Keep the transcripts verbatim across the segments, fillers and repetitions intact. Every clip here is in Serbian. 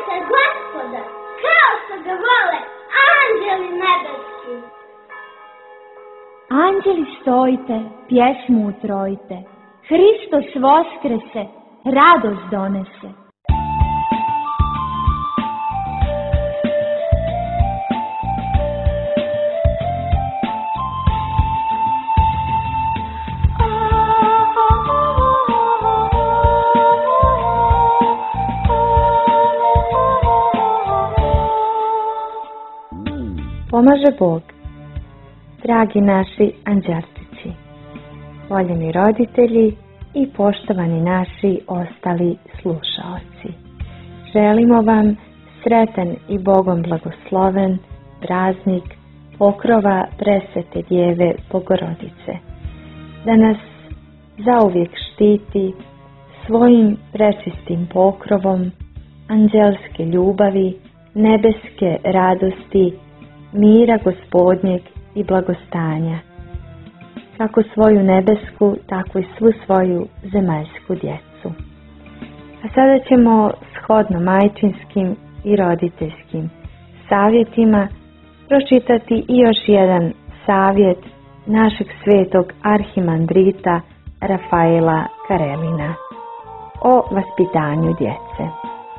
se Gospoda, kao što ga vole anđeli nebeski. Anđeli stojite, pjesmu utrojite, Hristos voskrese, radost donese. Pomaže Bog. Dragi naši anđelčići, voljeni roditelji i poštovani naši ostali slušaoci, želimo vam sretan i Bogom blagosloven praznik pokrova presvete Djeve Bogorodice, da nas zauvijek štiti svojim prečistim pokrovom anđelske ljubavi, nebeske radosti, mira Gospodnjeg i blagostanja, kako svoju nebesku, tako i svu svoju zemaljsku djecu. A sada ćemo shodno majčinskim i roditeljskim savjetima pročitati i još jedan savjet našeg svetog arhimandrita Rafaela Karelina o vaspitanju djece.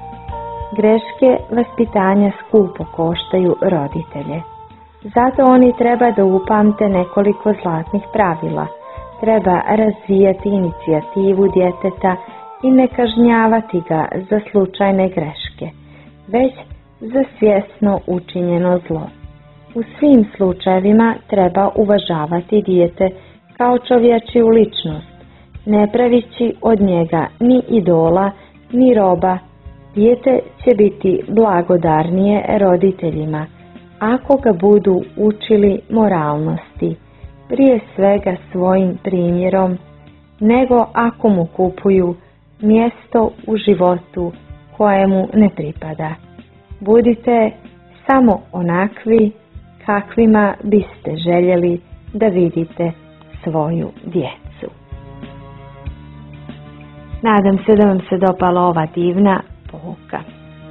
Greške vaspitanja skupo koštaju roditelje. Zato oni treba da upamte nekoliko zlatnih pravila. Treba razvijati inicijativu djeteta i ne kažnjavati ga za slučajne greške, već za svjesno učinjeno zlo. U svim slučajevima treba uvažavati dijete kao čovječiju ličnost, ne pravići od njega ni idola, ni roba. Dijete će biti blagodarnije roditeljima ako ga budu učili moralnosti, prije svega svojim primjerom, nego ako mu kupuju mjesto u životu koje mu ne pripada. Budite samo onakvi kakvima biste željeli da vidite svoju djecu. Nadam se da vam se dopala ova divna pouka.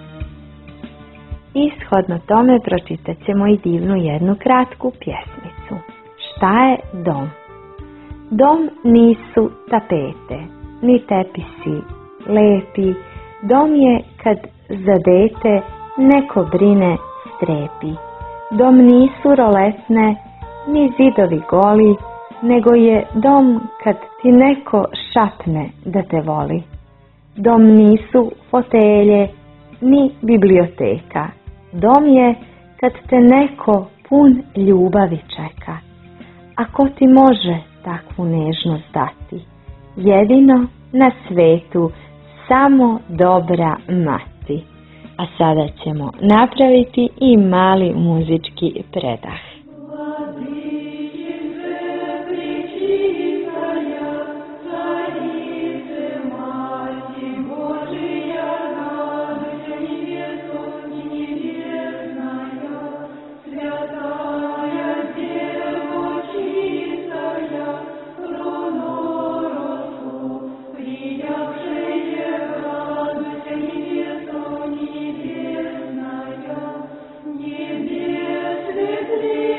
Ishodno tome pročitat ćemo i divnu jednu kratku pjesmicu. Šta je dom? Dom nisu tapete, ni tepisi lepi. Dom je kad za dete neko brine strepi. Dom nisu roletne, ni zidovi goli, nego je dom kad ti neko šapne da te voli. Dom nisu fotelje, ni biblioteka. Dom je kad te neko pun ljubavi čeka. A ko ti može takvu nežnost dati? Jedino na svetu samo dobra mati. A sada ćemo napraviti i mali muzički predah. Небесных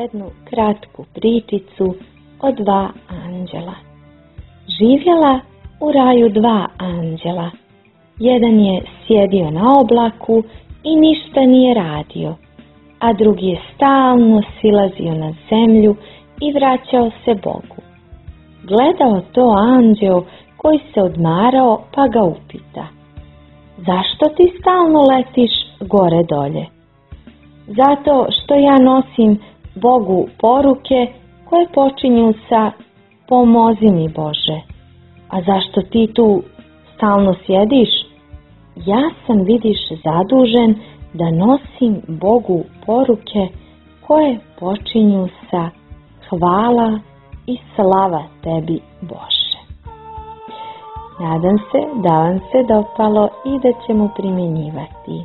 jednu kratku pričicu o dva anđela. Živjela u raju dva anđela. Jedan je sjedio na oblaku i ništa nije radio, a drugi je stalno silazio na zemlju i vraćao se Bogu. Gledao to anđeo koji se odmarao, pa ga upita: zašto ti stalno letiš gore dolje? Zato što ja nosim Bogu poruke koje počinju sa pomozi mi Bože. A zašto ti tu stalno sjediš? Ja sam, vidiš, zadužen da nosim Bogu poruke koje počinju sa hvala i slava tebi Bože. Nadam se da vam se dopalo i da ćemo primjenjivati.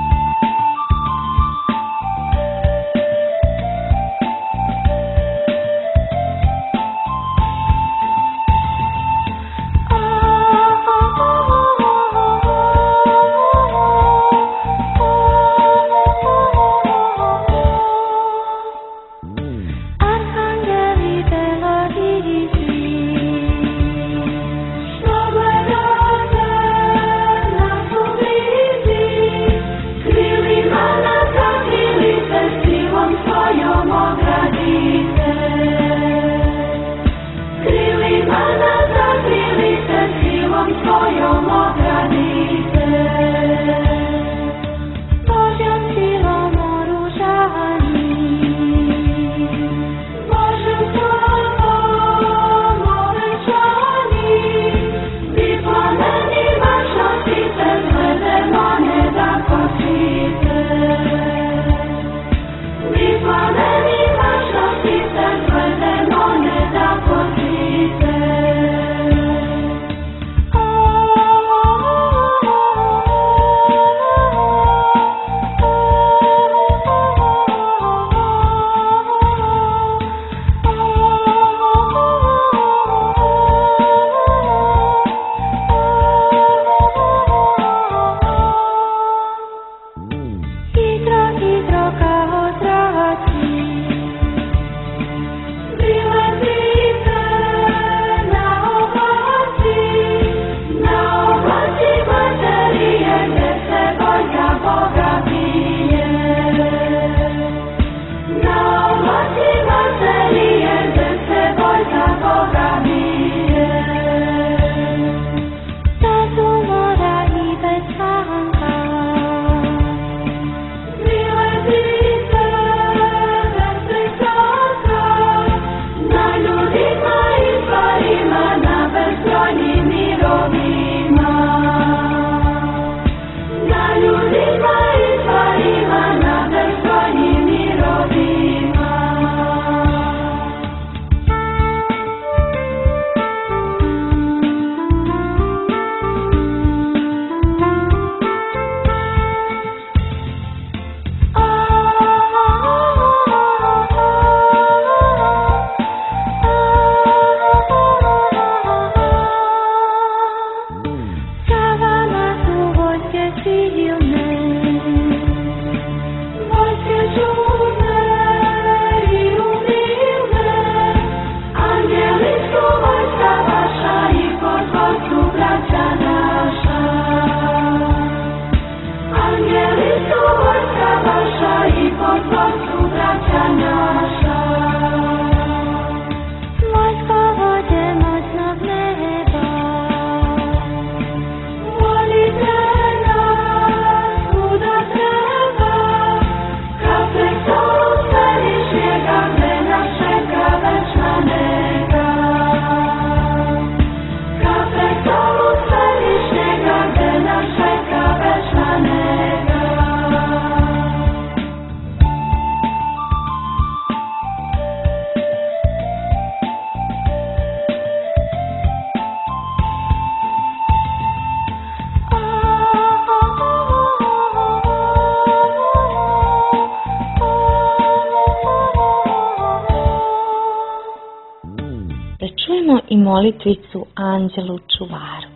I molitvicu anđelu čuvaru.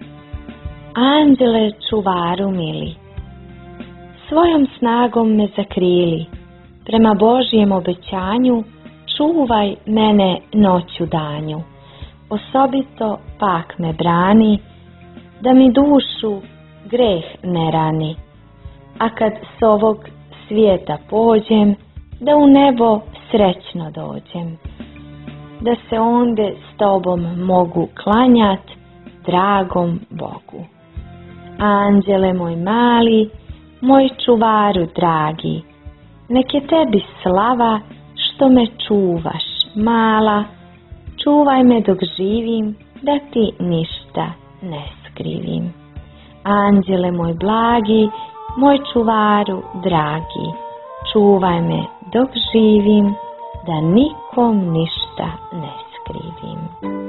Anđele čuvaru mili, svojom snagom me zakrili, prema Božijem obećanju čuvaj mene noću danju, osobito pak me brani, da mi dušu greh ne rani. A kad s ovog svijeta pođem, da u nebo srećno dođem, da se onde s tobom mogu klanjat dragom Bogu. Anđele moj mali, moj čuvaru dragi, nek je tebi slava što me čuvaš, mala, čuvaj me dok živim, da ti ništa ne skrivim. Anđele moj blagi, moj čuvaru dragi, čuvaj me dok živim, da nikom ništa ne skrivim.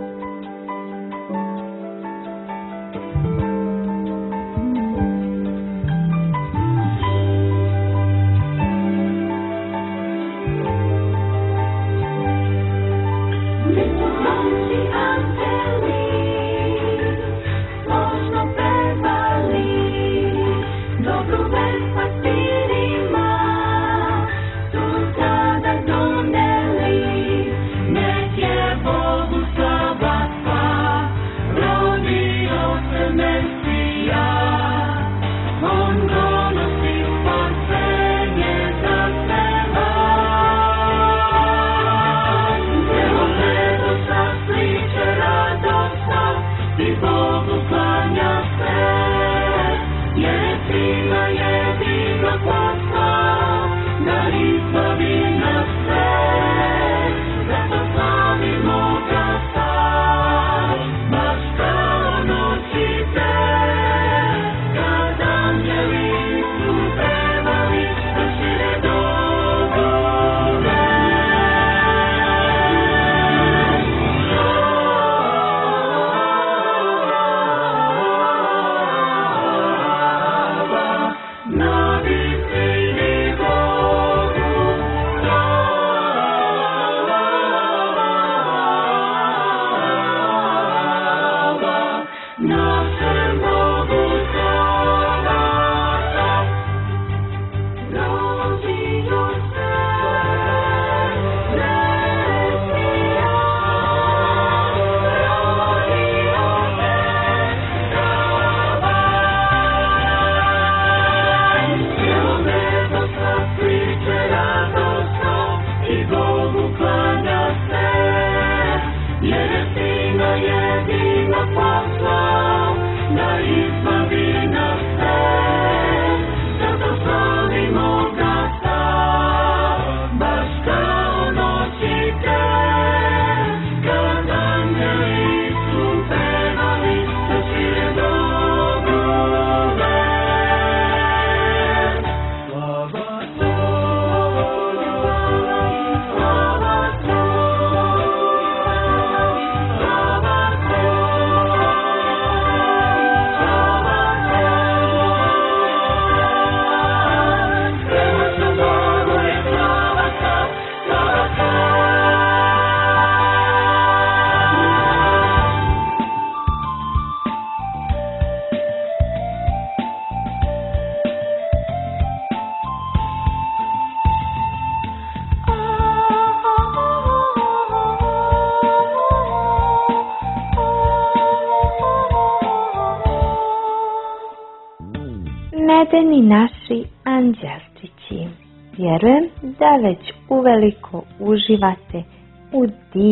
Medeni naši anđelčići, vjerujem da već uveliko uživate u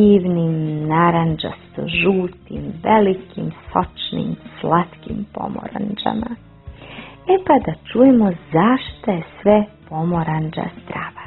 divnim, narandžasto-žutim, velikim, sočnim, slatkim pomoranđama. E pa da čujemo zašto je sve pomoranđa zdrava.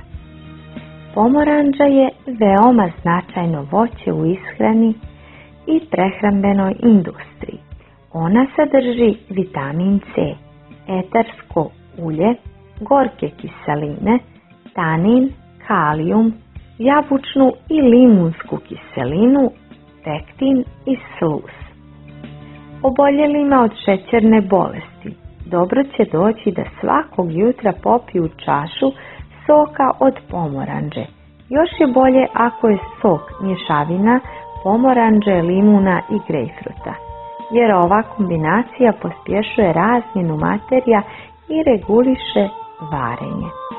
Pomoranđa je veoma značajno voće u ishrani i prehrambenoj industriji. Ona sadrži vitamin C, etarsko ulje, gorke kiseline, tanin, kalijum, jabučnu i limunsku kiselinu, pektin i sluz. Oboljelima od šećerne bolesti dobro će doći da svakog jutra popiju čašu soka od pomoranđe. Još je bolje ako je sok mješavina pomoranđe, limuna i grejpfruta, jer ova kombinacija pospješuje razmjenu materija i reguliše varenje.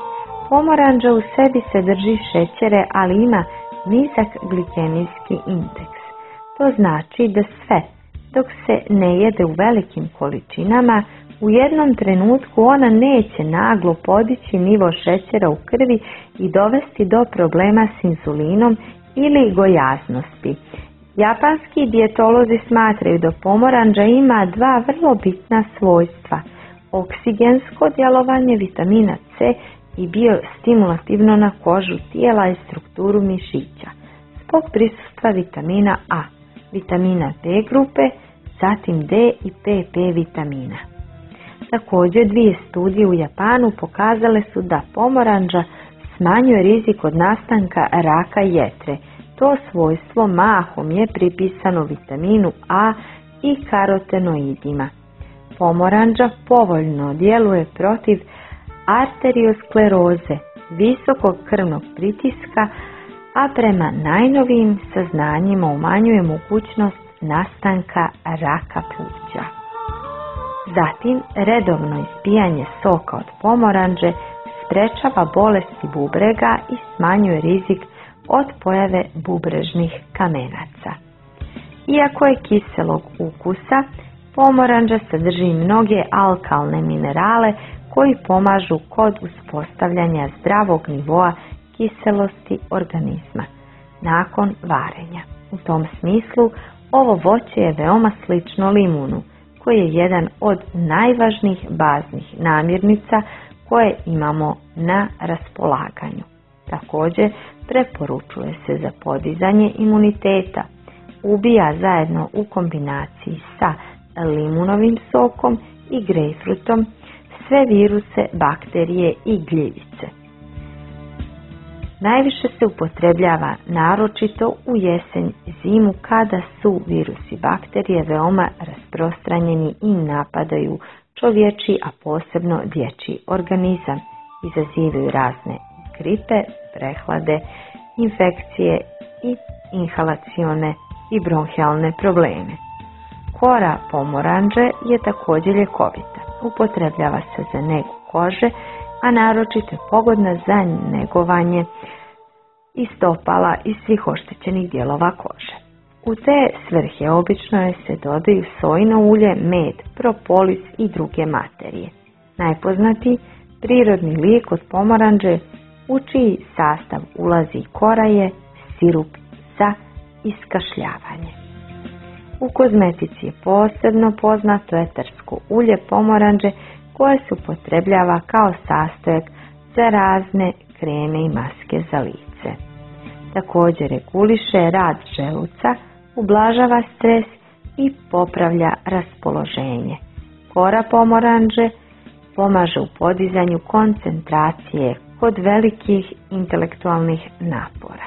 Pomoranđa u sebi sadrži šećere, ali ima nizak glikemijski indeks. To znači da sve, dok se ne jede u velikim količinama, u jednom trenutku ona neće naglo podići nivo šećera u krvi i dovesti do problema s inzulinom ili gojaznosti. Japanski dijetolozi smatraju da pomoranđa ima dva vrlo bitna svojstva: oksigensko djelovanje vitamina C i biostimulativno na kožu tijela i strukturu mišića zbog prisustva vitamina A, vitamina B grupe, zatim D i P P vitamina. Također, dvije studije u Japanu pokazale su da pomoranđa smanjuje rizik od nastanka raka jetre. To svojstvo mahom je pripisano vitaminu A i karotenoidima. Pomoranđa povoljno djeluje protiv arterioskleroze, visokog krvnog pritiska, a prema najnovijim saznanjima umanjuje mogućnost nastanka raka pluća. Zatim, redovno ispijanje soka od pomoranđe sprečava bolesti bubrega i smanjuje rizik od pojave bubrežnih kamenaca. Iako je kiselog ukusa, pomoranđa sadrži mnoge alkalne minerale koji pomažu kod uspostavljanja zdravog nivoa kiselosti organizma nakon varenja. U tom smislu, ovo voće je veoma slično limunu, koji je jedan od najvažnijih baznih namirnica koje imamo na raspolaganju. Također, preporučuje se za podizanje imuniteta. Ubija zajedno u kombinaciji sa limunovim sokom i grejpfrutom sve viruse, bakterije i gljivice. Najviše se upotrebljava naročito u jesen i zimu kada su virusi i bakterije veoma rasprostranjeni i napadaju čovječji, a posebno dječji organizam. Izazivaju razne gripe, prehlade, infekcije i inhalacione i bronhijalne probleme. Kora pomoranđe je također ljekovita. Upotrebljava se za negu kože, a naročito je pogodna za negovanje i stopala i svih oštećenih dijelova kože. U te svrhe obično je se dodaju sojino ulje, med, propolis i druge materije. Najpoznatiji prirodni lijek od pomoranđe u čiji sastav ulazi kora je sirup za iskašljavanje. U kozmetici je posebno poznato etersko ulje pomoranđe koje se upotrebljava kao sastojak za razne kreme i maske za lice. Također reguliše rad želuca, ublažava stres i popravlja raspoloženje. Kora pomoranđe pomaže u podizanju koncentracije kod velikih intelektualnih napora.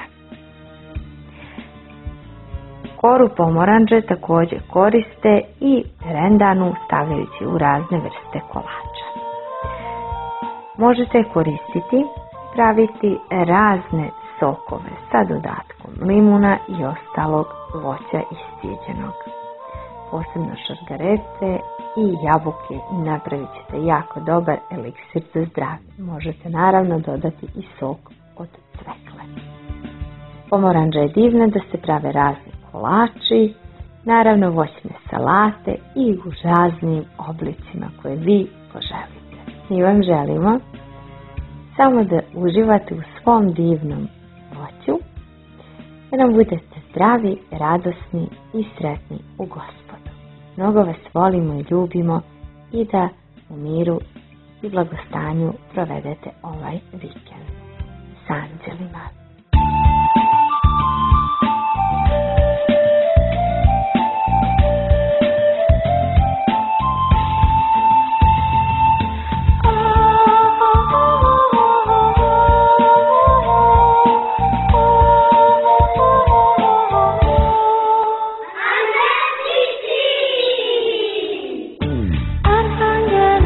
Koru pomoranđe također koriste i rendanu stavljajući u razne vrste kolača. Možete koristiti, praviti razne sokove sa dodatkom limuna i ostalog voća iscijeđenog. Posebno šargarepe i jabuke i napravit ćete jako dobar eliksir za zdravlje. Možete naravno dodati i sok od cvekle. Pomoranđa je divna da se prave razni kolači, naravno voćne salate i u raznim oblicima koje vi poželite. Mi vam želimo samo da uživate u svom divnom voću, da nam budete zdravi, radosni i sretni u Gospodu. Mnogo vas volimo i ljubimo i da u miru i blagostanju provedete ovaj vikend s anđelima.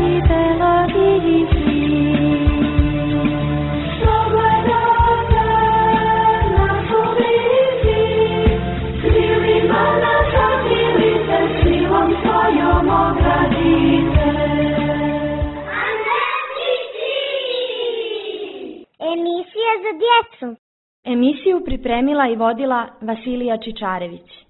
Angeli, Emisija za djecu. Emisiju pripremila i vodila Vasilija Čičarević.